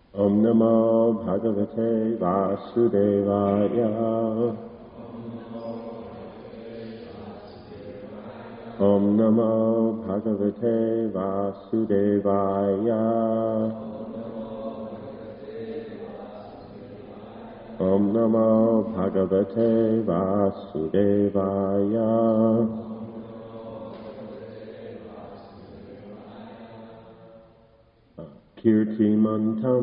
Om Namo Bhagavate Vasudevaya. Om Namo Bhagavate Vasudevaya. Om Namo Bhagavate Vasudevaya. Kirtimantam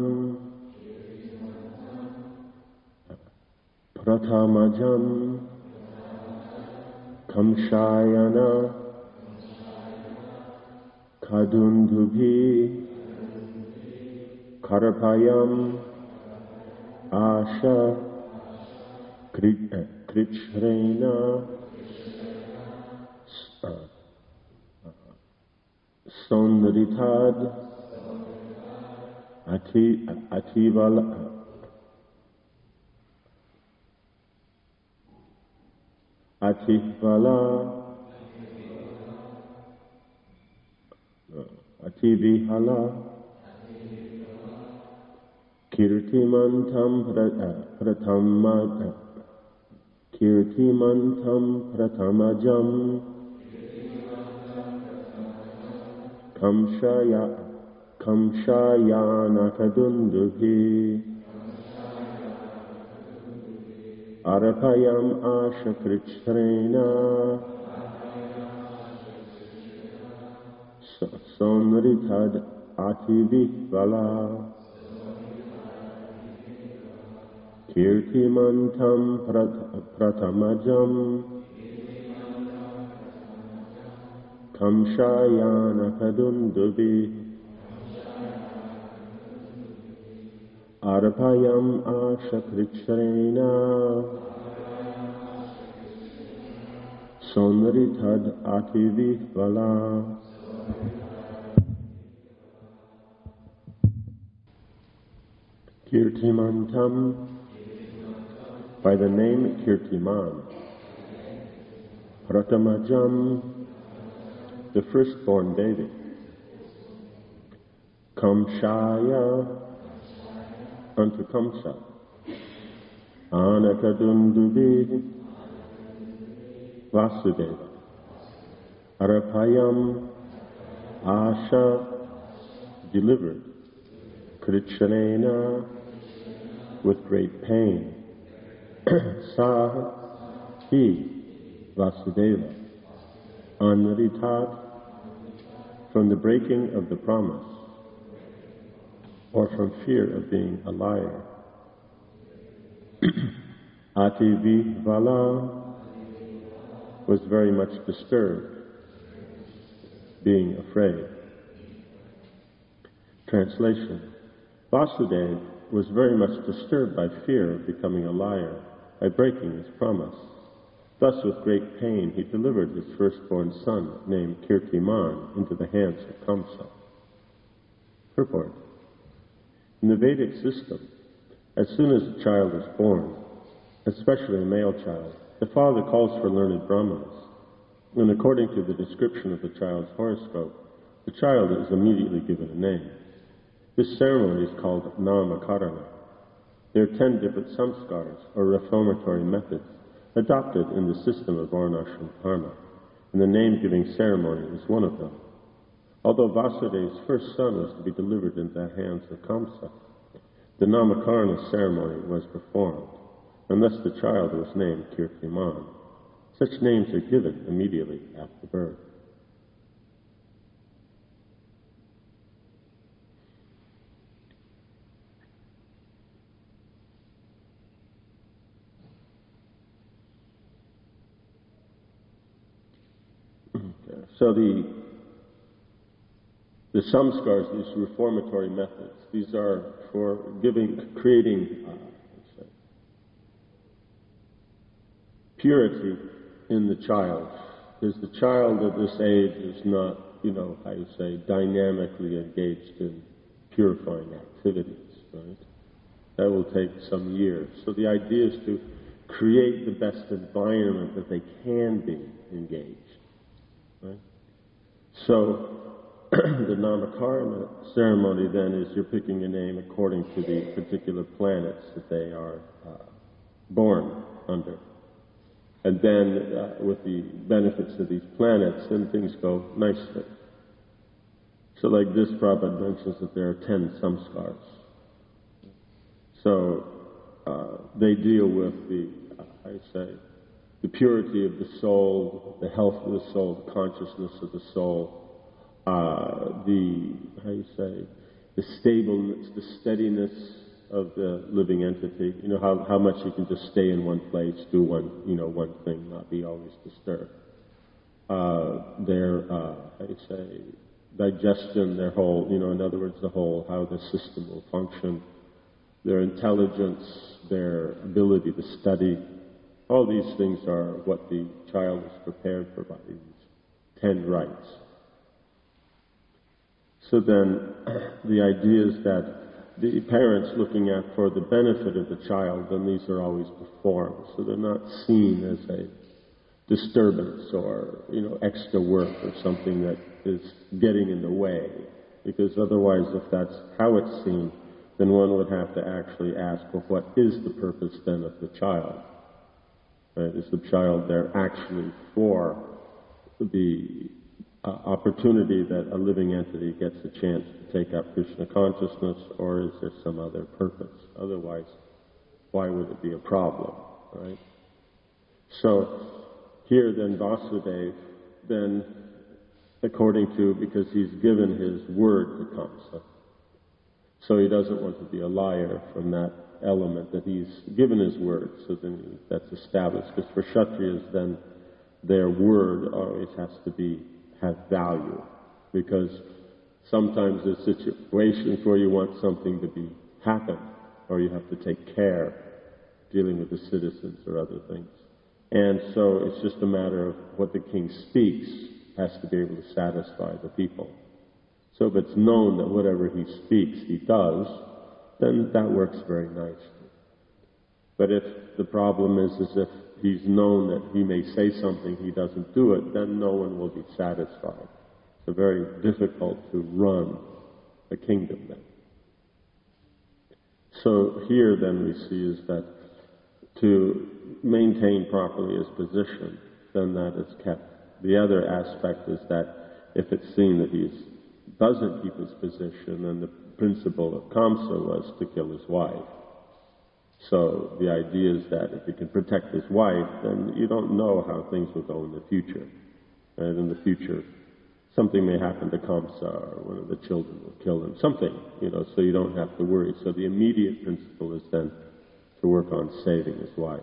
Pratamajam Kamshayana Kadundubhi Karapayam Asha Krichrena Sonritad Ativala Ativihala Kirtimantam Pratamajam Kamshayana Kadunduhi Arapayam Ashakritrena Sonritad Ativivala Kirtimantam Pratamajam Kamshayana Kadundubi Arapayam Ashakritrena Sonritad Ativivala. Kirtimantam, by the name Kirtiman. Pratamajam, the firstborn baby. Kamshaya, unto Kamsa. Anakadundubi, Vasudeva. Arapayam, Asha, delivered. Krichrena, with great pain. Sa, he, Vasudeva. Anritat, from the breaking of the promise, or from fear of being a liar. Ativivala was very much disturbed, being afraid. Translation: Vasudeva was very much disturbed by fear of becoming a liar, by breaking his promise. Thus, with great pain, he delivered his firstborn son, named Kirtiman, into the hands of Kamsa. Purport: in the Vedic system, as soon as a child is born, especially a male child, the father calls for learned brahmanas, and according to the description of the child's horoscope, the child is immediately given a name. This ceremony is called Namakarana. There are 10 different samskars, or reformatory methods, adopted in the system of Varnashram Dharma, and the name-giving ceremony is one of them. Although Vasudeva's first son was to be delivered into the hands of Kamsa, the Namakarana ceremony was performed, and thus the child was named Kirtiman. Such names are given immediately after birth. So the samskars, these reformatory methods, these are for creating purity in the child. Because the child at this age is not, dynamically engaged in purifying activities, right? That will take some years. So the idea is to create the best environment that they can be engaged. Right? So the Namakarana ceremony then is you're picking a name according to the particular planets that they are born under. And then with the benefits of these planets, then things go nicely. So like this, Prabhupada mentions that there are 10 samskars. So they deal with the purity of the soul, the health of the soul, the consciousness of the soul, the stableness, the steadiness of the living entity. You know, how much you can just stay in one place, do one thing, not be always disturbed. Their digestion, their whole, in other words, how the system will function, their intelligence, their ability to study. All these things are what the child is prepared for by these 10 rites. So then, the idea is that the parents looking at for the benefit of the child, then these are always performed. So they're not seen as a disturbance or, extra work or something that is getting in the way. Because otherwise, if that's how it's seen, then one would have to actually ask, well, what is the purpose then of the child? Right? Is the child there actually for the opportunity that a living entity gets a chance to take up Krishna consciousness, or is there some other purpose? Otherwise, why would it be a problem, right? So here then Vasudeva, then according to, because he's given his word to Kamsa, so he doesn't want to be a liar from that element that he's given his word, so then that's established. Because for Kshatriyas, then their word always has to have value, because sometimes there's situations where you want something to happen, or you have to take care dealing with the citizens or other things. And so it's just a matter of what the king speaks has to be able to satisfy the people. So if it's known that whatever he speaks he does, then that works very nicely. But if the problem is if he's known that he may say something, he doesn't do it, then no one will be satisfied. It's very difficult to run a kingdom then. So here then we see is that to maintain properly his position, then that is kept. The other aspect is that if it's seen that he doesn't keep his position, then the principle of Kamsa was to kill his wife. So the idea is that if he can protect his wife, then you don't know how things will go in the future. And in the future, something may happen to Kamsa, or one of the children will kill him, something, so you don't have to worry. So the immediate principle is then to work on saving his wife.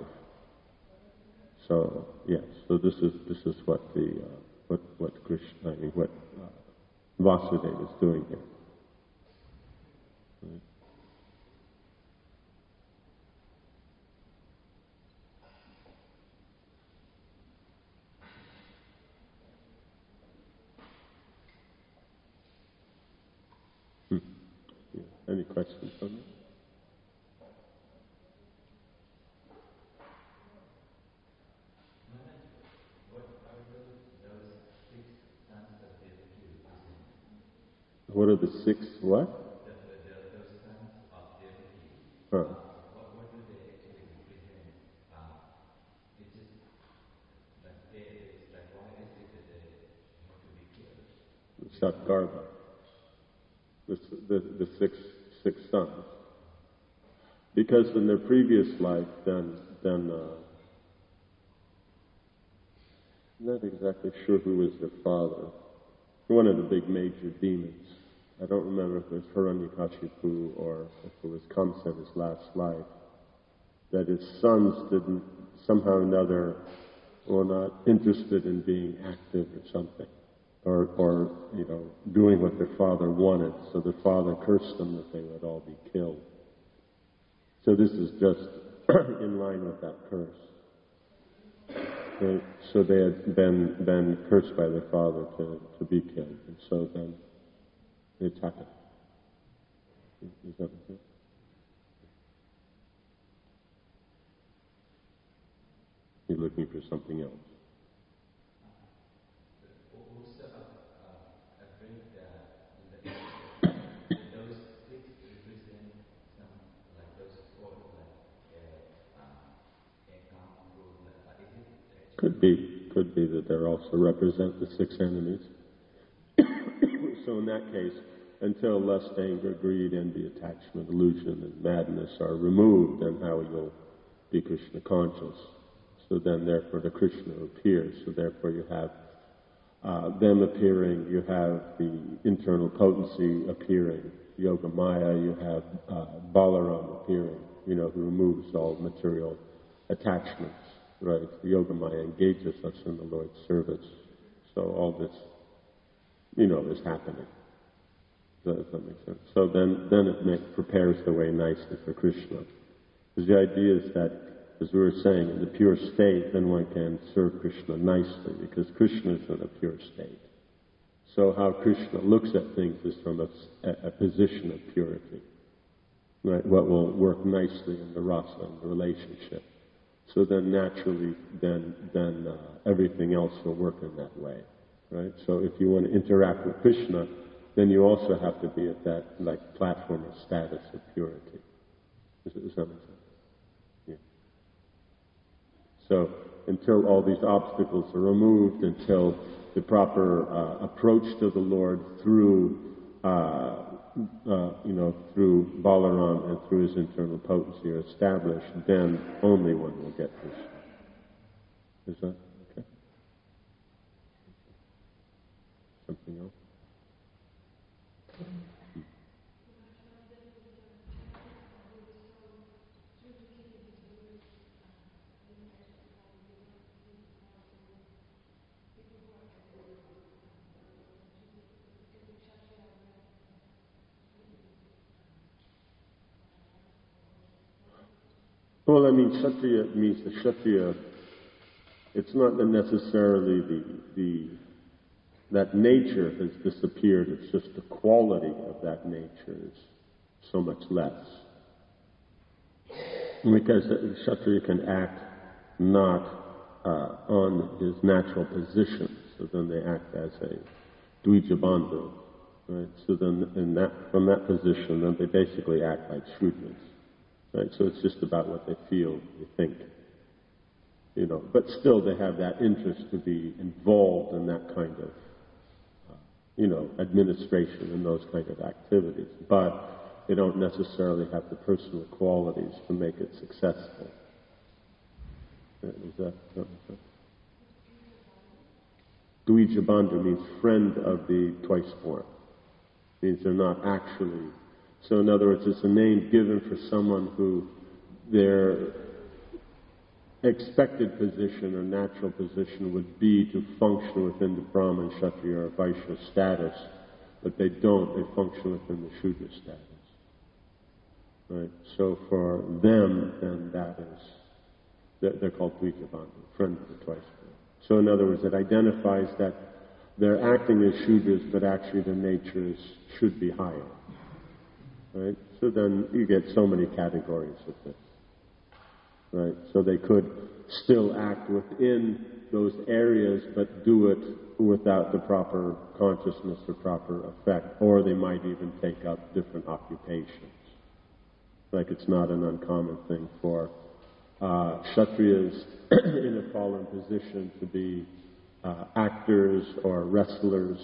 So yes, so this is what Vasudeva is doing here. Right. Yeah. Any questions on that? What are the 6 what? Those sons of Devaki. Huh. What do they actually represent? It's just like why is it that they have to be killed? Satgarbha. The six sons. Because in their previous life, then I'm not exactly sure who was their father. One of the big major demons. I don't remember if it was Hiranyakashipu or if it was Kamsa in his last life. That his sons didn't, somehow or another, were not interested in being active or something. Or doing what their father wanted. So their father cursed them that they would all be killed. So this is just in line with that curse. So they had been cursed by their father to be killed. And so then they attack it. Is that it? You're looking for something else. Also, I've read that they also represent the 6 enemies. So in that case, until lust, anger, greed, envy, attachment, illusion, and madness are removed, then how you'll be Krishna conscious. So then, therefore, the Krishna appears. So therefore, you have them appearing. You have the internal potency appearing. Yoga Maya. You have Balaram appearing. Who removes all material attachments. Right? The Yoga Maya engages us in the Lord's service. So all this, is happening. Does that make sense? So then it prepares the way nicely for Krishna. Because the idea is that, as we were saying, in the pure state, then one can serve Krishna nicely, because Krishna is in a pure state. So how Krishna looks at things is from a position of purity. Right? What will work nicely in the rasa, in the relationship. So then naturally, then everything else will work in that way. Right? So if you want to interact with Krishna, then you also have to be at that platform of status of purity. Does that make sense? Yeah. So until all these obstacles are removed, until the proper approach to the Lord through Balaram and through his internal potency are established, then only one will get Krishna. Is that okay? Something else? Well, Kshatriya means the Kshatriya. It's not necessarily that nature has disappeared. It's just the quality of that nature is so much less. Because the Kshatriya can act not on his natural position, so then they act as a Dvijabandhu. Right? So then from that position, then they basically act like Shudras. Right? So it's just about what they feel, they think. But still they have that interest to be involved in that kind of, administration and those kind of activities. But they don't necessarily have the personal qualities to make it successful. Is that Dvijabandhu means friend of the twice born. Means they're not actually. So in other words, it's a name given for someone who their expected position or natural position would be to function within the Brahman, Kshatriya, or Vaishya status, but they don't. They function within the Shudra status. Right? So for them, then that is, they're called Dvijabandhu, friend of the twice born. So in other words, it identifies that they're acting as Shudras, but actually their natures should be higher. Right? So then you get so many categories of this. Right? So they could still act within those areas, but do it without the proper consciousness or proper effect. Or they might even take up different occupations. Like it's not an uncommon thing for Kshatriyas in a fallen position to be actors or wrestlers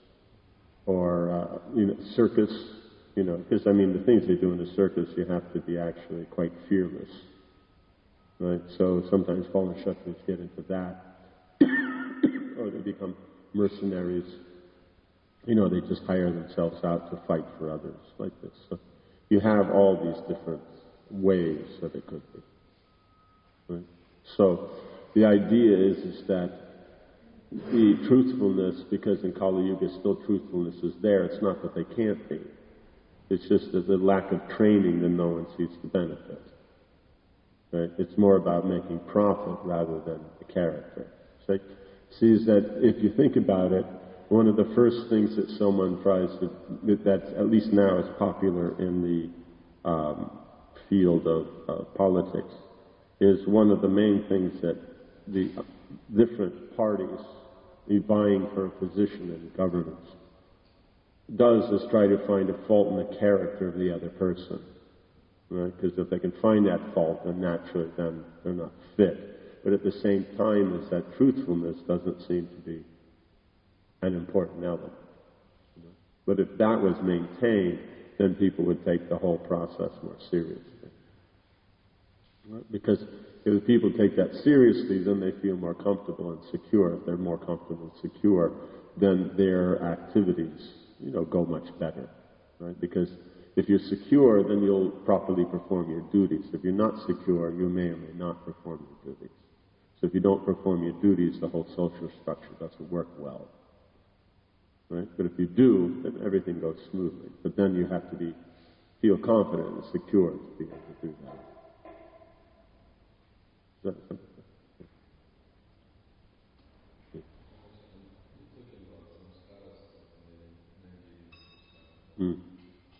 or circus. Because the things they do in the circus, you have to be actually quite fearless. Right? So sometimes fallen Kshatriyas get into that. Or they become mercenaries. They just hire themselves out to fight for others, like this. So you have all these different ways that it could be. Right? So the idea is that the truthfulness, because in Kali Yuga still truthfulness is there, it's not that they can't be. It's just that the lack of training, then no one sees the benefit. Right? It's more about making profit rather than the character. So, sees that if you think about it, one of the first things that someone tries to, that at least now is popular in the field of politics, is one of the main things that the different parties vying for a position in governance does is try to find a fault in the character of the other person. Right? Because if they can find that fault, then naturally then they're not fit. but at the same time is that truthfulness doesn't seem to be an important element. You know? But if that was maintained, then people would take the whole process more seriously. Right? Because if people take that seriously, then they feel more comfortable and secure. If they're more comfortable and secure, then their activities, go much better. Right? Because if you're secure, then you'll properly perform your duties. If you're not secure, you may or may not perform your duties. So if you don't perform your duties, the whole social structure doesn't work well. Right? But if you do, then everything goes smoothly. But then you have to feel confident and secure to be able to do that. Is that something? Mm.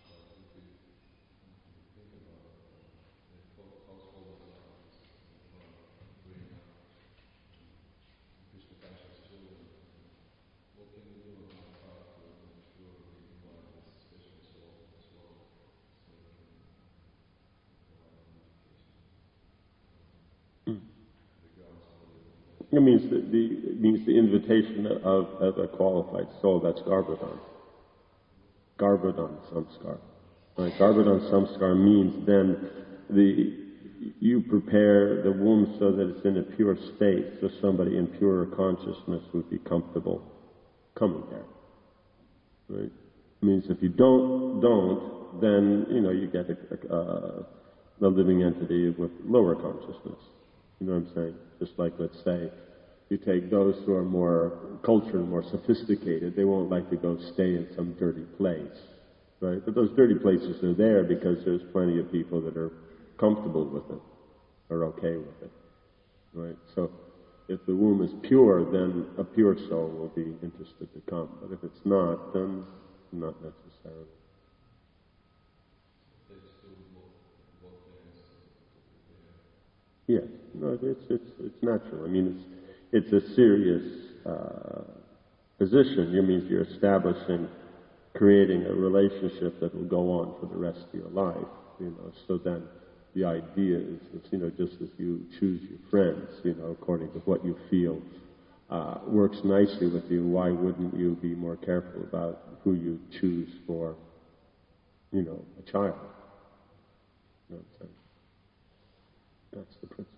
It means the invitation of a qualified soul. That's Garbhodhan. Garbhodhan samskar. Right? Garbhodhan samskar means then you prepare the womb so that it's in a pure state, so somebody in purer consciousness would be comfortable coming there. Right? It means if you don't, then you get a living entity with lower consciousness. You know what I'm saying? Just like, let's say, you take those who are more cultured, more sophisticated, they won't like to go stay in some dirty place, right? But those dirty places are there because there's plenty of people that are comfortable with it, are okay with it, right? So if the womb is pure, then a pure soul will be interested to come. But if it's not, then not necessarily. Yes, no, it's natural. I mean, it's a serious position. It means you're creating a relationship that will go on for the rest of your life. So then the idea is, just as you choose your friends, according to what you feel works nicely with you. Why wouldn't you be more careful about who you choose for, a child? You know what I'm saying? That's the principle.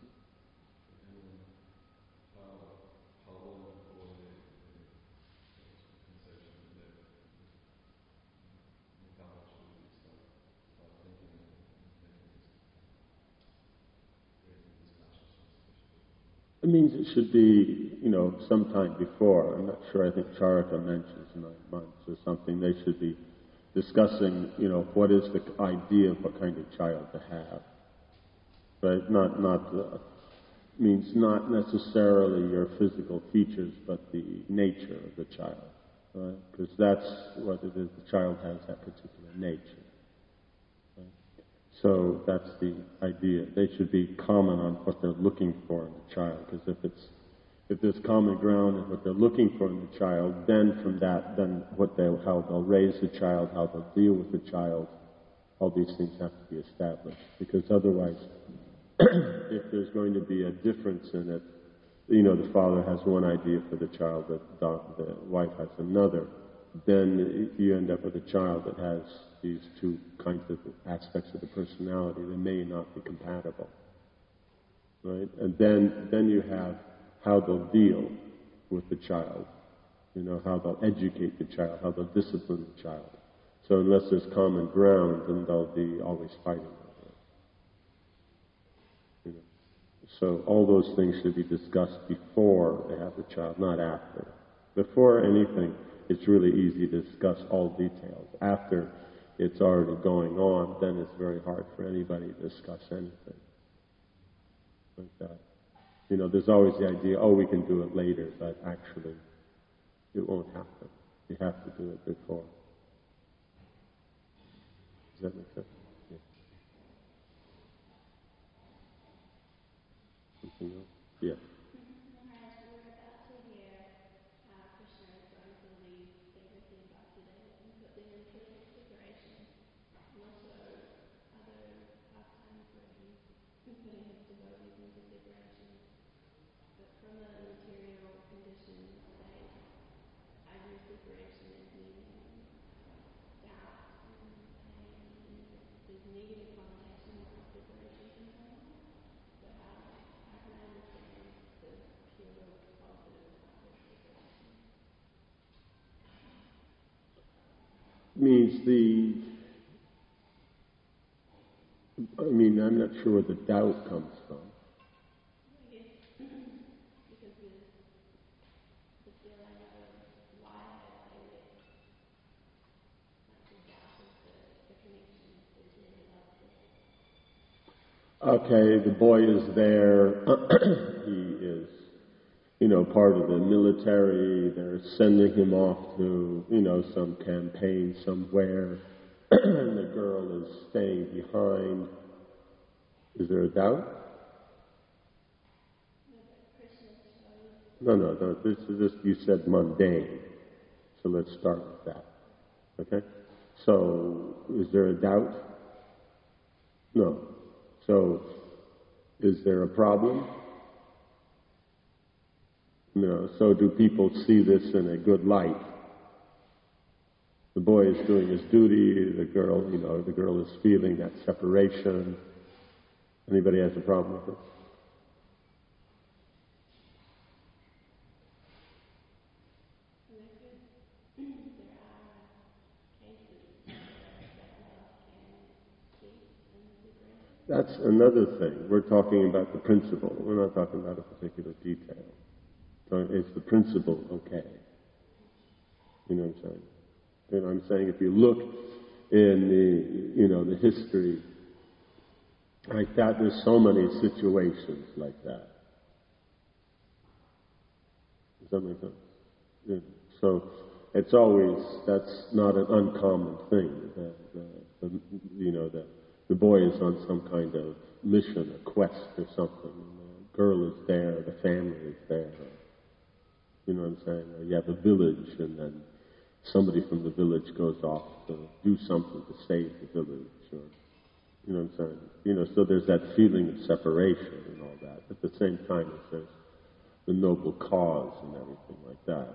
It means it should be, sometime before. I'm not sure. I think Charaka mentions 9 months or something. They should be discussing, what is the idea of what kind of child to have. Right? Means not necessarily your physical features, but the nature of the child. Right? Because that's what it is. The child has that particular nature. Right? So that's the idea. They should be common on what they're looking for in the child. Because if there's common ground in what they're looking for in the child, then from that, then how they'll raise the child, how they'll deal with the child, all these things have to be established. Because otherwise, if there's going to be a difference in it, the father has one idea for the child, the wife has another, then you end up with a child that has these two kinds of aspects of the personality that may not be compatible. Right? And then you have how they'll deal with the child, how they'll educate the child, how they'll discipline the child. So unless there's common ground, then they'll be always fighting. So all those things should be discussed before they have the child, not after. Before anything, it's really easy to discuss all details. After it's already going on, then it's very hard for anybody to discuss anything like that. There's always the idea, we can do it later, but actually it won't happen. You have to do it before. Does that make sense? Yeah. Something else? Yeah. Maharaj, we're about to hear Krishna is going to leave everything Bhaktivedanta and put them in perfect separation. And also other pastimes where he's putting his devotees into separation. separation is needing doubt and pain and there's negative connotations of separation sometimes. So how can I understand the pure positive side of separation? Means I'm not sure where the doubt comes from. I guess because the feeling of why have I let the doubt of the connection is ended up with. Okay, the boy is there. He is, part of the military. They're sending him off to, some campaign somewhere. And the girl is staying behind. Is there a doubt? No. This is you said mundane. So let's start with that. Okay? So, is there a doubt? No. So, is there a problem? No. So do people see this in a good light? The boy is doing his duty, the girl is feeling that separation. Anybody has a problem with it? That's another thing. We're talking about the principle. We're not talking about a particular detail. So is the principle okay? You know what I'm saying? And I'm saying if you look in the history like that, there's so many situations like that. Does that make sense? Yeah. So it's always, that's not an uncommon thing. The boy is on some kind of mission, a quest or something. And the girl is there, the family is there. You know what I'm saying? Or you have a village, and then somebody from the village goes off to do something to save the village. Or, you know what I'm saying? So there's that feeling of separation and all that. At the same time, there's the noble cause and everything like that.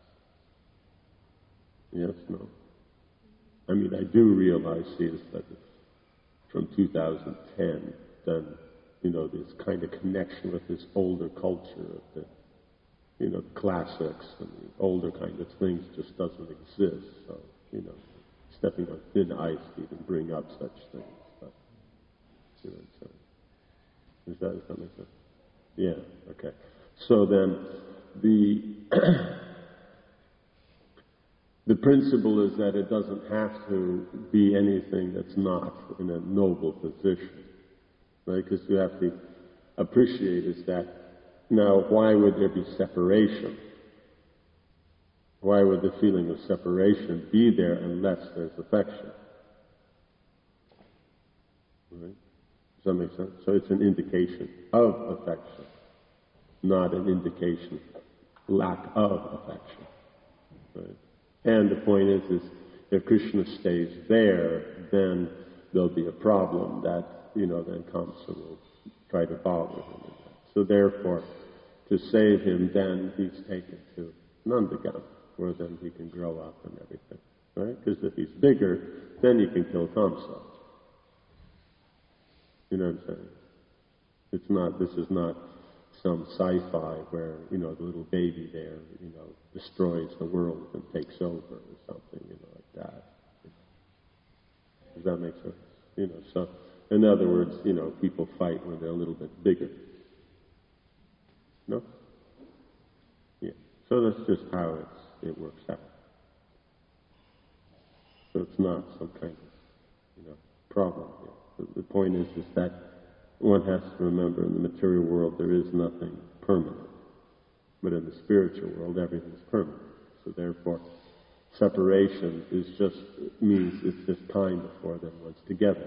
Yes, no? I do realize is that from 2010, then, this kind of connection with this older culture of the, classics and the older kind of things just doesn't exist. So, stepping on thin ice to even bring up such things. But, does that make sense? Yeah, okay. So then, the principle is that it doesn't have to be anything that's not in a noble position, right? Because you have to appreciate is that, now, why would there be separation? Why would the feeling of separation be there unless there's affection? Right? Does that make sense? So it's an indication of affection, not an indication lack of affection. Right? And the point is if Krishna stays there, then there'll be a problem that, then Kamsa will try to bother him. So therefore, to save him, then he's taken to Nandagam, where then he can grow up and everything. Right? Because if he's bigger, then he can kill Kamsa. You know what I'm saying? This is not some sci-fi where, the little baby there, destroys the world and takes over or something, like that. Does that make sense? So, in other words, people fight when they're a little bit bigger. No? Yeah. So that's just how it works out. So it's not some kind of, problem here. The point is that one has to remember in the material world there is nothing permanent. But in the spiritual world, everything's permanent. So therefore, separation means it's just time before then one's together.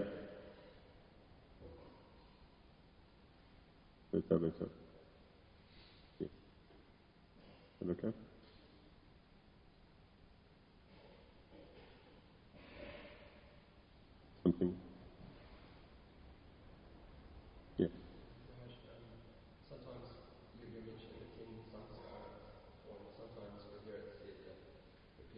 Does that make sense? Yeah. Is that okay? Something? Yeah. Sometimes you mentioned the 10 samskaras, or sometimes we hear it said that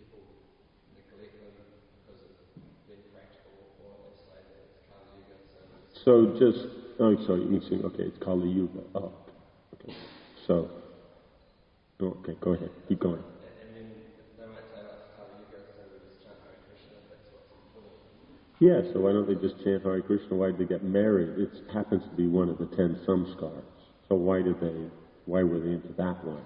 So just, oh, sorry, you see, okay, it's Kali Yuga. Oh, okay. So, okay, go ahead, keep going. Yeah, so why don't they just chant Hare Krishna? Why did they get married? It happens to be one of the 10 samskars. So why were they into that one?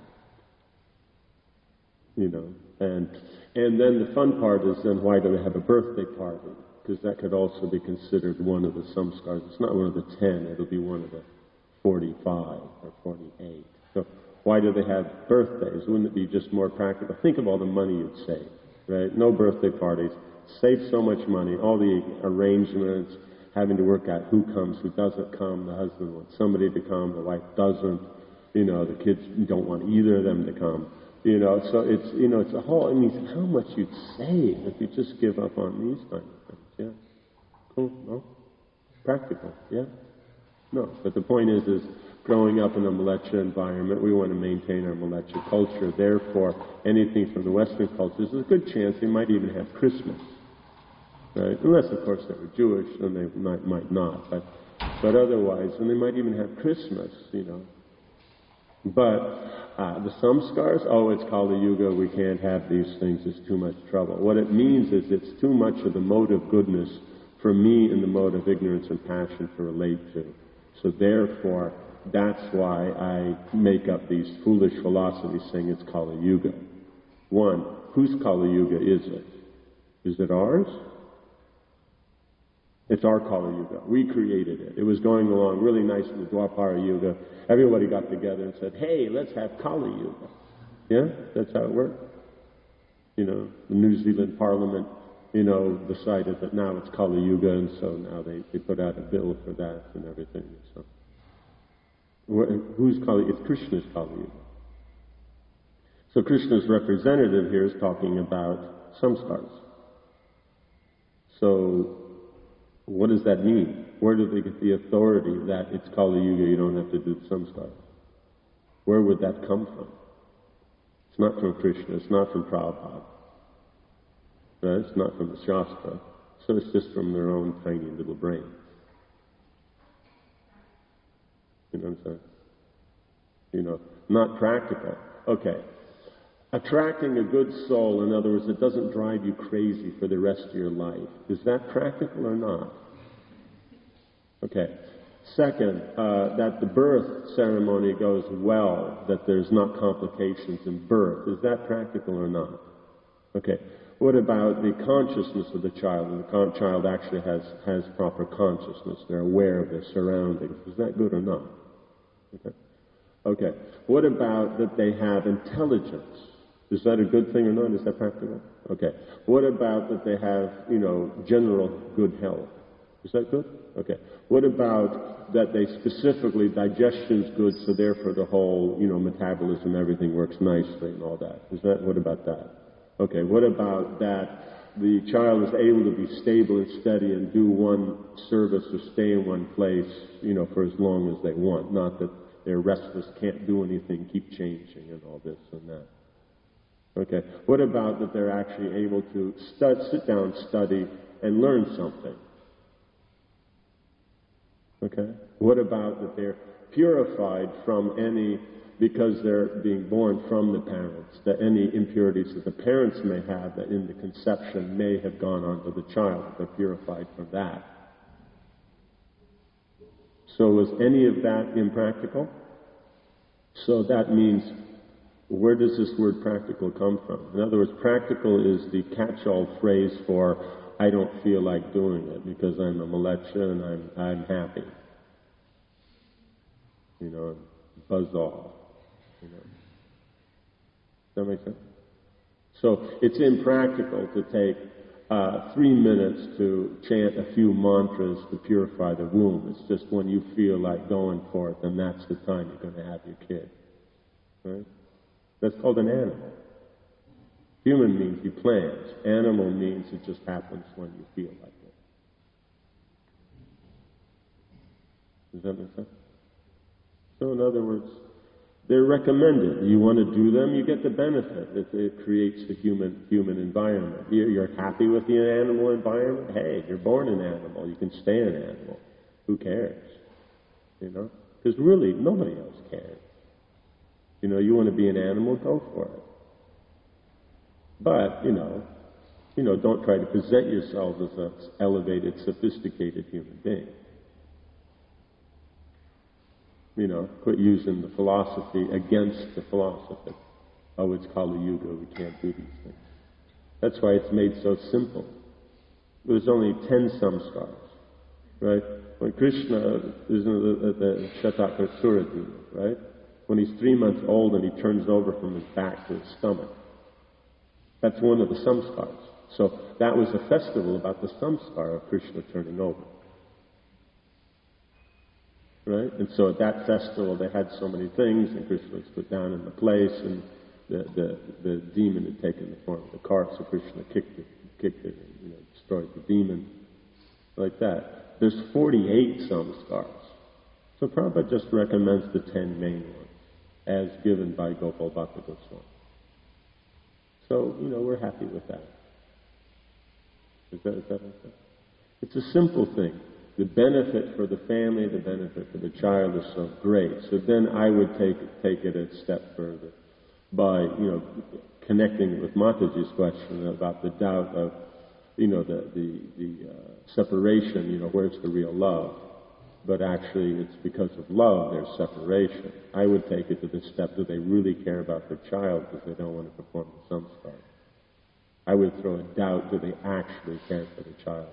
You know, and then the fun part is then why do they have a birthday party? Because that could also be considered one of the samskars. It's not one of the 10, it'll be one of the 45 or 48. So why do they have birthdays? Wouldn't it be just more practical? Think of all the money you'd save, right? No birthday parties. Save so much money, all the arrangements, having to work out who comes, who doesn't come. The husband wants somebody to come, the wife doesn't. You know, the kids don't want either of them to come. You know, so it's, you know, it's a whole, I mean, how much you'd save if you just give up on these kind of things, yeah? Cool, no? Practical, yeah? No, but the point is growing up in a Mleccha environment, we want to maintain our Mleccha culture. Therefore, anything from the Western cultures, there's a good chance they might even have Christmas, right? Unless, of course, they were Jewish, then they might not. But otherwise, and they might even have Christmas, you know. But the samskars, oh, it's Kali Yuga, we can't have these things, it's too much trouble. What it means is it's too much of the mode of goodness for me and the mode of ignorance and passion to relate to. So therefore, that's why I make up these foolish philosophies saying it's Kali Yuga. One, whose Kali Yuga is it? Is it ours? It's our Kali Yuga. We created it. It was going along really nice in the Dwapara Yuga. Everybody got together and said, hey, let's have Kali Yuga. Yeah? That's how it worked. You know, the New Zealand Parliament, you know, decided that now it's Kali Yuga, and so now they put out a bill for that and everything. So, who's Kali? It's Krishna's Kali Yuga. So Krishna's representative here is talking about samskars. So, what does that mean? Where do they get the authority that it's Kali Yuga, you don't have to do the samskars? Where would that come from? It's not from Krishna, it's not from Prabhupada. Right? It's not from the Shastra. So it's just from their own tiny little brains. You know what I'm saying? You know, not practical. Okay. Attracting a good soul, in other words, it doesn't drive you crazy for the rest of your life. Is that practical or not? Okay. Second, that the birth ceremony goes well, that there's not complications in birth. Is that practical or not? Okay. What about the consciousness of the child? And the child actually has proper consciousness. They're aware of their surroundings. Is that good or not? Okay. Okay. What about that they have intelligence? Is that a good thing or not? Is that practical? Okay. What about that they have, you know, general good health? Is that good? Okay. What about that they specifically, digestion's good, so therefore the whole, you know, metabolism, everything works nicely and all that? What about that? Okay. What about that the child is able to be stable and steady and do one service or stay in one place, you know, for as long as they want, not that they're restless, can't do anything, keep changing and all this and that. Okay. What about that they're actually able to sit down, study, and learn something? Okay. What about that they're purified from any, because they're being born from the parents, that any impurities that the parents may have that in the conception may have gone onto the child, they're purified from that. So was any of that impractical? So that means, where does this word practical come from? In other words, practical is the catch-all phrase for I don't feel like doing it because I'm a Mleccha and I'm happy. You know, buzz off. You know. Does that make sense? So it's impractical to take 3 minutes to chant a few mantras to purify the womb. It's just when you feel like going for it, then that's the time you're going to have your kid. Right? That's called an animal. Human means you plan. Animal means it just happens when you feel like it. Does that make sense? So in other words, they're recommended. You want to do them, you get the benefit. It creates the human environment. You're happy with the animal environment? Hey, you're born an animal. You can stay an animal. Who cares? You know? Because really, nobody else cares. You know, you want to be an animal, go for it. But, don't try to present yourself as an elevated, sophisticated human being. You know, quit using the philosophy against the philosophy. Oh, it's Kali Yuga, we can't do these things. That's why it's made so simple. There's only 10 samskaras, right? When Krishna is in the Shatakasura demon, right? When he's 3 months old and he turns over from his back to his stomach. That's one of the samskaras. So that was a festival about the samskara of Krishna turning over. Right? And so at that festival they had so many things, and Krishna was put down in the place, and the demon had taken the form of the cart, so Krishna kicked it and destroyed the demon. Like that. There's 48 samskaras. So Prabhupada just recommends the 10 main ones, as given by Gopal Bhatta Goswami. So, we're happy with that. Is that okay? It's a simple thing. The benefit for the family, the benefit for the child is so great. So then I would take it a step further by, connecting with Mataji's question about the doubt of, the separation, where's the real love? But actually it's because of love there's separation. I would take it to the step, do they really care about their child because they don't want to perform the samskara? I would throw a doubt, do they actually care for the child?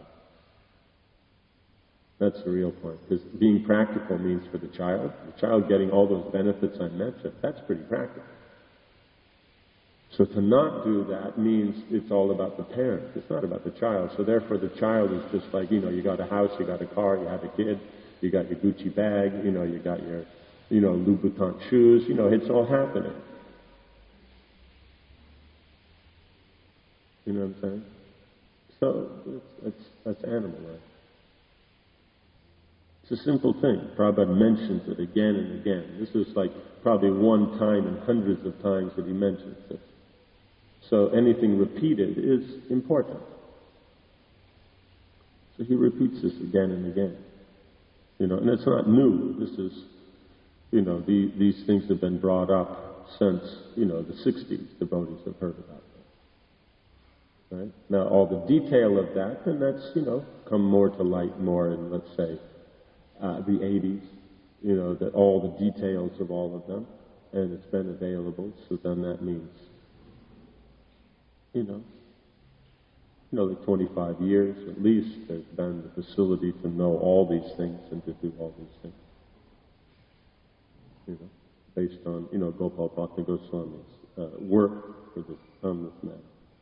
That's the real point. Because being practical means for the child getting all those benefits I mentioned, that's pretty practical. So to not do that means it's all about the parent. It's not about the child. So therefore the child is just like, you got a house, you got a car, you have a kid, you got your Gucci bag, you got your, Louboutin shoes, it's all happening. You know what I'm saying? So that's animal life. It's a simple thing. Prabhupada mentions it again and again. This is like probably one time in hundreds of times that he mentions this. So anything repeated is important. So he repeats this again and again. And it's not new. This is, these things have been brought up since, the 60s. Devotees have heard about them. Right? Now, all the detail of that, then that's, come more to light more in, let's say, the 80s. That all the details of all of them, and it's been available. So then that means, like 25 years at least, there's been the facility to know all these things and to do all these things. Based on, Gopal Bhatta Goswami's work for this harmless man.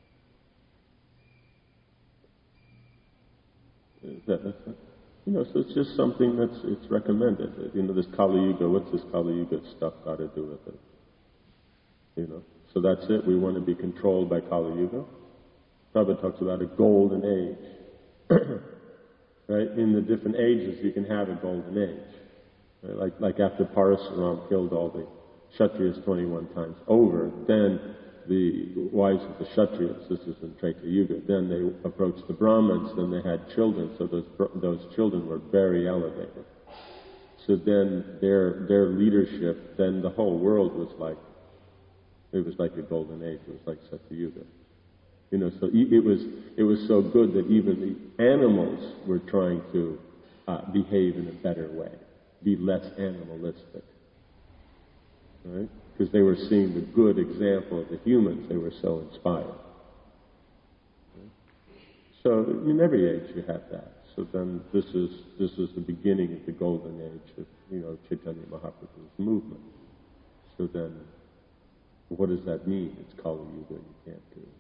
That's it. So it's just something it's recommended. This Kali Yuga, what's this Kali Yuga stuff got to do with it? So that's it. We want to be controlled by Kali Yuga. Prabhupada talks about a golden age. Right? In the different ages, you can have a golden age. Right? Like after Parasuram killed all the Kshatriyas 21 times over, then the wives of the Kshatriyas, this is in Treta Yuga, then they approached the Brahmins, then they had children, so those children were very elevated. So then their leadership, then the whole world was like a golden age, it was like Satya Yuga. So it was so good that even the animals were trying to behave in a better way, be less animalistic. Right? Because they were seeing the good example of the humans, they were so inspired. So in every age you have that. So then this is the beginning of the golden age of Chaitanya Mahaprabhu's movement. So then what does that mean? It's Kali Yuga, you can't do it.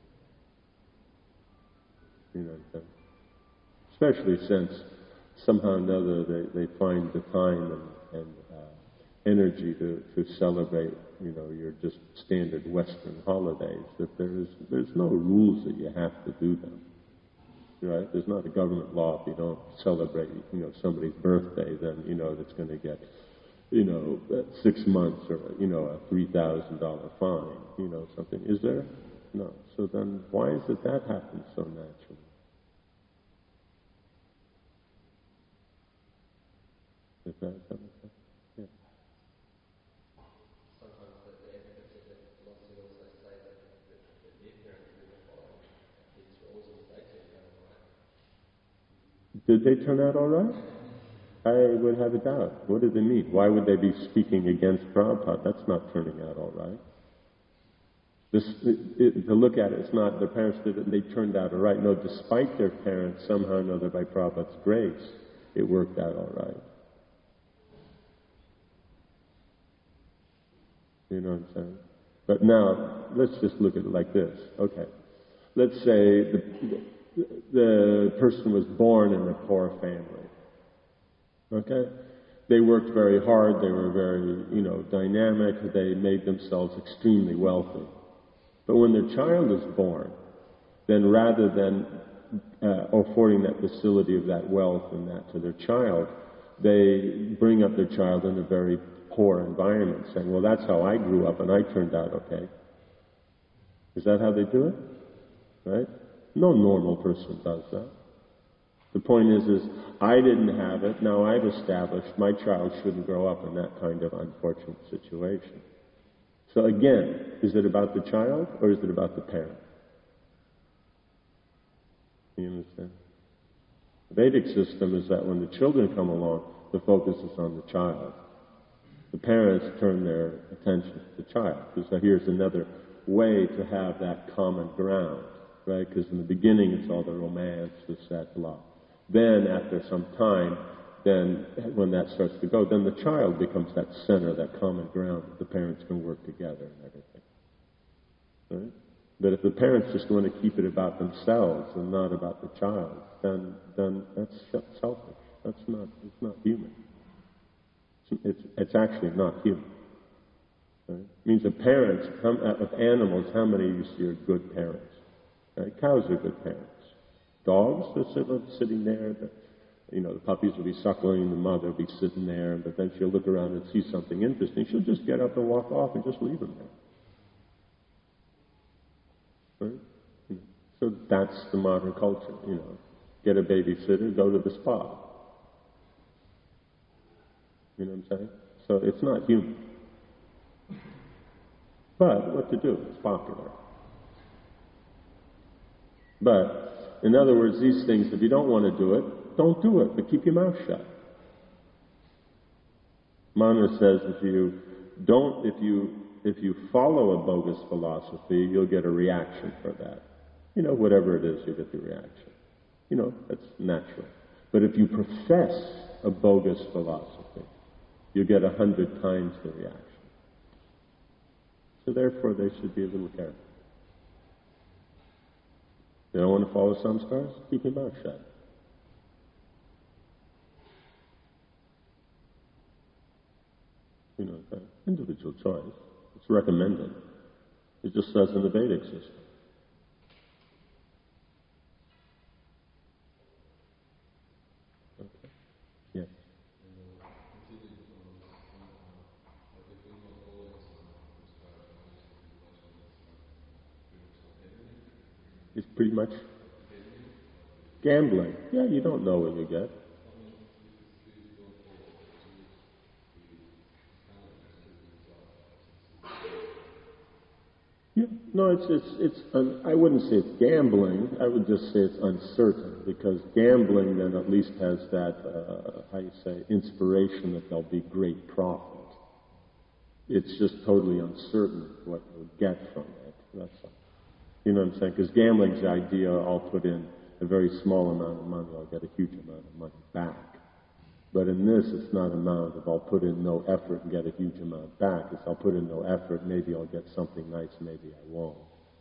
Especially since somehow or another they find the time and energy to celebrate, your just standard Western holidays, that there's no rules that you have to do them. Right? There's not a government law if you don't celebrate, somebody's birthday, then, that's going to get, 6 months or, a $3,000 fine, something. Is there? No. So then why is it that happens so naturally? that make sense? Yeah. Sometimes the advocates of that philosophy also say that their parents were following these rules and they turned out all right. Did they turn out all right? I would have a doubt. What do they mean? Why would they be speaking against Prabhupada? That's not turning out all right. To look at it, it's not their parents did it and they turned out all right. No, despite their parents, somehow or another, by Prabhupada's grace, it worked out all right. You know what I'm saying? But now, let's just look at it like this. Okay. Let's say the person was born in a poor family. Okay? They worked very hard, they were very, dynamic, they made themselves extremely wealthy. But when their child is born, then rather than affording that facility of that wealth and that to their child, they bring up their child in a very poor environment, saying, well, that's how I grew up and I turned out okay. Is that how they do it? Right? No normal person does that. The point is I didn't have it, now I've established my child shouldn't grow up in that kind of unfortunate situation. So again, is it about the child or is it about the parent? You understand? The Vedic system is that when the children come along, the focus is on the child. The parents turn their attention to the child, because here's another way to have that common ground, right? Because in the beginning it's all the romance, this, that, love. Then after some time, then when that starts to go, then the child becomes that center, that common ground that the parents can work together and everything. Right? But if the parents just want to keep it about themselves and not about the child, then that's selfish. It's not human. It's actually not human. Right? It means the parents, with animals, how many of you see are good parents? Right? Cows are good parents. Dogs, they're sitting there. The puppies will be suckling, the mother will be sitting there, but then she'll look around and see something interesting. She'll just get up and walk off and just leave them there. Right? So that's the modern culture, Get a babysitter, go to the spa. You know what I'm saying? So it's not human. But what to do? It's popular. But, in other words, these things, if you don't want to do it, don't do it, but keep your mouth shut. Mana says if you follow a bogus philosophy, you'll get a reaction for that. Whatever it is, you get the reaction. That's natural. But if you profess a bogus philosophy, you get 100 times the reaction. So therefore, they should be a little careful. They don't want to follow samskaras? Keep your mouth shut. Individual choice. It's recommended. It just says in the Vedic system. Okay. Yes. It's pretty much gambling. Yeah, you don't know what you get. Yeah, no, I wouldn't say it's gambling. I would just say it's uncertain, because gambling then at least has that, inspiration that there'll be great profit. It's just totally uncertain what you'll get from it. That's all. You know what I'm saying? Because gambling's the idea, I'll put in a very small amount of money, I'll get a huge amount of money back. But in this, it's not amount of I'll put in no effort and get a huge amount back. It's I'll put in no effort, maybe I'll get something nice, maybe I won't.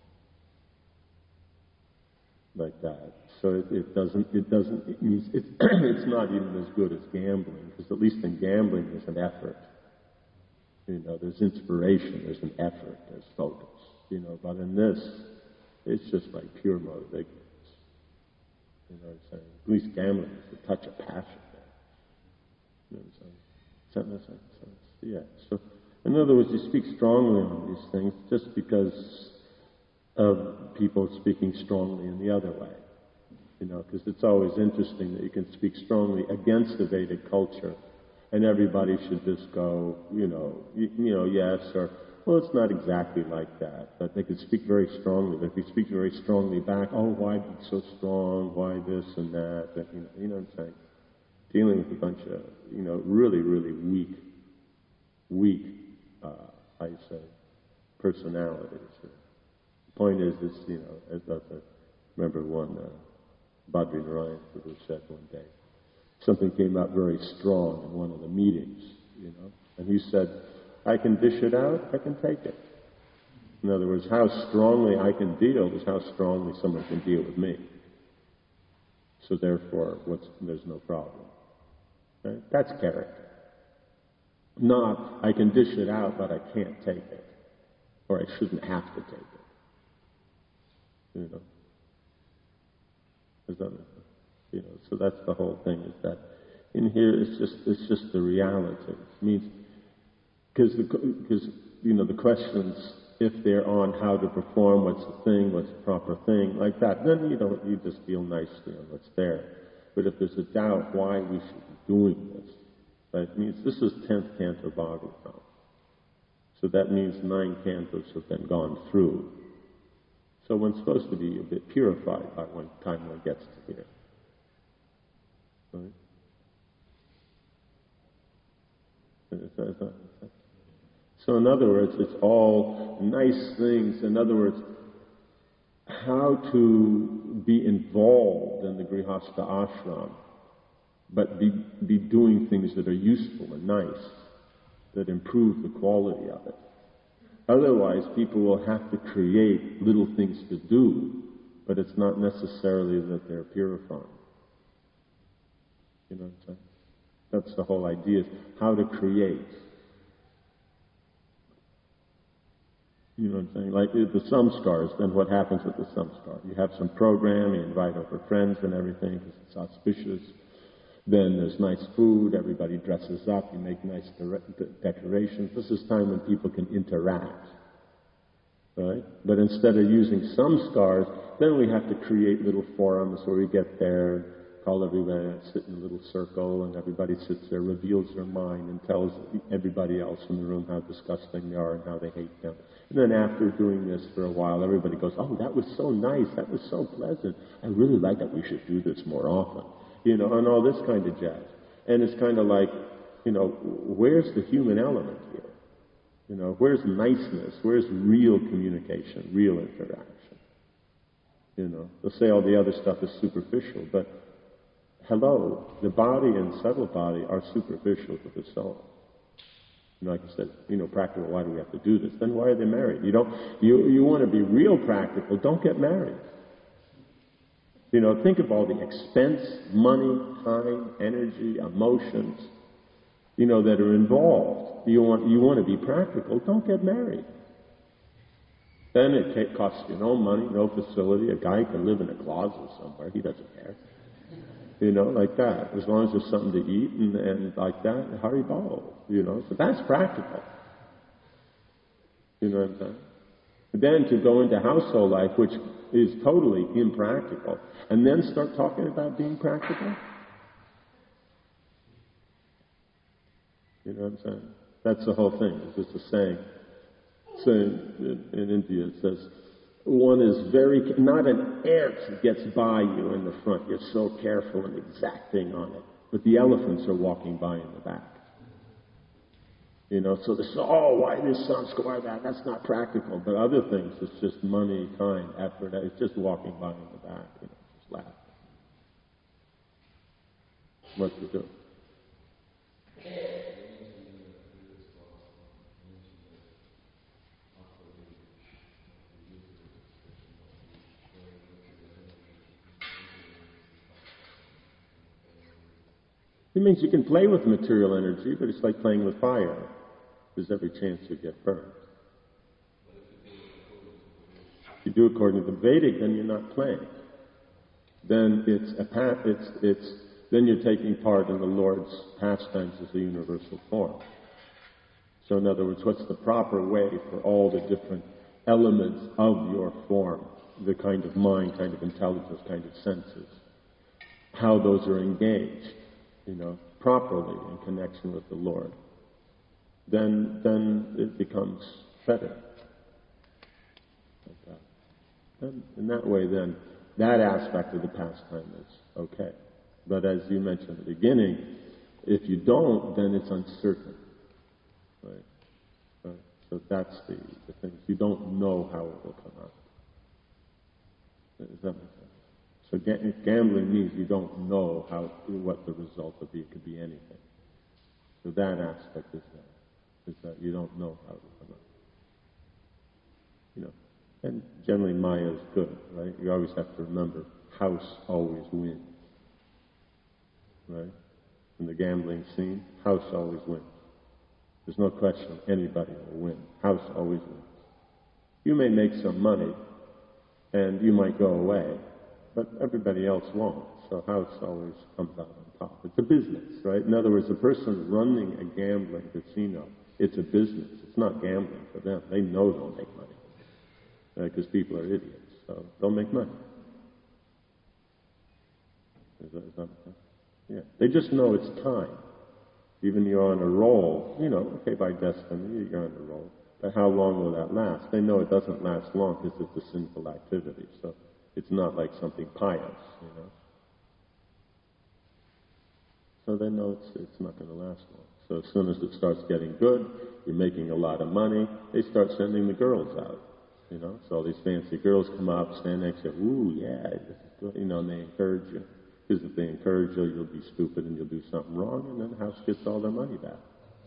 Like that. So it means it's not even as good as gambling, because at least in gambling there's an effort. There's inspiration, there's an effort, there's focus. But in this, it's just by pure motive ignorance. You know what I'm saying? At least gambling is a touch of passion. You know what I'm saying? Does that make sense? Yeah. So, in other words, you speak strongly on these things just because of people speaking strongly in the other way. Because it's always interesting that you can speak strongly against the Vedic culture, and everybody should just go, yes, or, well, it's not exactly like that, but they could speak very strongly. But if you speak very strongly back, oh, why be so strong? Why this and that? You know what I'm saying? Dealing with a bunch of, really, really weak, how you say, personalities. The point is, as I remember one, Badri Narayan Prabhu said one day, something came out very strong in one of the meetings, and he said, I can dish it out, I can take it. In other words, how strongly I can deal is how strongly someone can deal with me. So therefore, there's no problem. Right? That's character. Not, I can dish it out, but I can't take it. Or I shouldn't have to take it. Does that make sense? So that's the whole thing, is that in here it's just the reality. It means, because the questions, if they're on how to perform, what's the thing, what's the proper thing, like that, then you just feel nicely on what's there. But if there's a doubt why we should be doing this, that means this is 10th canto Bhagavatam. So that means 9 cantos have been gone through. So one's supposed to be a bit purified by one time one gets to here. Right? So in other words, it's all nice things. In other words, how to be involved in the Grihastha ashram, but be doing things that are useful and nice, that improve the quality of it. Otherwise, people will have to create little things to do, but it's not necessarily that they're purifying. You know what I'm saying? That's the whole idea, is how to create. You know what I'm saying? Like the samskars, then what happens with the samskar? You have some program, you invite over friends and everything because it's auspicious. Then there's nice food, everybody dresses up, you make nice decorations. This is time when people can interact, right? But instead of using samskars, then we have to create little forums where we get there, call everybody, sit in a little circle, and everybody sits there, reveals their mind, and tells everybody else in the room how disgusting they are and how they hate them. And then after doing this for a while, everybody goes, oh, that was so nice, that was so pleasant. I really like that, we should do this more often. And all this kind of jazz. And it's kind of like, where's the human element here? Where's niceness? Where's real communication, real interaction? They'll say all the other stuff is superficial, but hello, the body and subtle body are superficial to the soul. Like I said, practical, why do we have to do this? Then why are they married? You want to be real practical, don't get married. Think of all the expense, money, time, energy, emotions, that are involved. You want to be practical, don't get married. Then it costs you no money, no facility. A guy can live in a closet somewhere, he doesn't care. Like that. As long as there's something to eat and like that, haribol, So that's practical. You know what I'm saying? Then to go into household life, which is totally impractical, and then start talking about being practical? You know what I'm saying? That's the whole thing. It's just a saying. So in India it says, one is not an ant gets by you in the front. You're so careful and exacting on it. But the elephants are walking by in the back. So they say, oh, why this samskar, that's not practical. But other things, it's just money, time, effort. It's just walking by in the back, just laughing. What to do? It means you can play with material energy, but it's like playing with fire. There's every chance you get burned. If you do according to the Vedic, then you're not playing. Then then you're taking part in the Lord's pastimes as a universal form. So in other words, what's the proper way for all the different elements of your form, the kind of mind, kind of intelligence, kind of senses, how those are engaged, properly in connection with the Lord, then it becomes better. Like that. And in that way, then, that aspect of the pastime is okay. But as you mentioned at the beginning, if you don't, then it's uncertain. Right? So that's the thing. You don't know how it will come out. Does that make sense? So gambling means you don't know what the result will be. It could be anything. So that aspect is that you don't know how it will come out. And generally Maya is good, right? You always have to remember, house always wins. Right? In the gambling scene, house always wins. There's no question anybody will win. House always wins. You may make some money, and you might go away, but everybody else won't. So house always comes out on top. It's a business, right? In other words, the person running a gambling casino, it's a business. It's not gambling for them. They know they'll make money. Because people are idiots, so they'll make money. Is that sense? Yeah. They just know it's time. Even you're on a roll, okay, by destiny, you're on a roll. But how long will that last? They know it doesn't last long because it's a sinful activity. So it's not like something pious, So they know it's not going to last long. So as soon as it starts getting good, you're making a lot of money, they start sending the girls out. So all these fancy girls come up, stand next to you, ooh, yeah, this is good, and they encourage you. Because if they encourage you, you'll be stupid and you'll do something wrong, and then the house gets all their money back.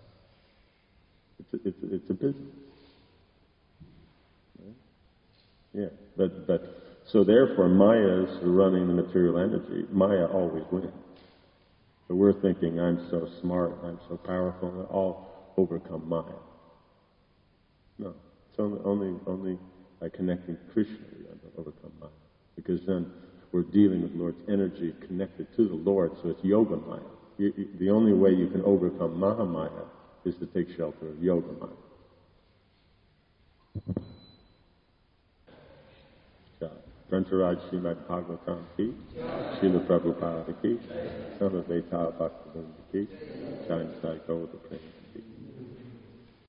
It's a business. Right? Yeah, but so therefore Maya is running the material energy. Maya always wins. So we're thinking, I'm so smart, I'm so powerful, and I'll overcome Maya. No. It's only by connecting to Krishna we overcome Maya. Because then we're dealing with Lord's energy connected to the Lord, so it's Yoga Maya. The only way you can overcome Mahamaya is to take shelter of Yoga Maya. Grantaraj Srimad Bhagavatam ki, Srila Prabhupada ki, Samaveta Bhaktivinoda ki, Jai Sai Gaura Prema ki.